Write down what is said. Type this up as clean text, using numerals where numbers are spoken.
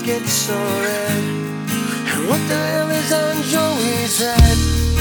get so red? And what the hell is on Joey's head?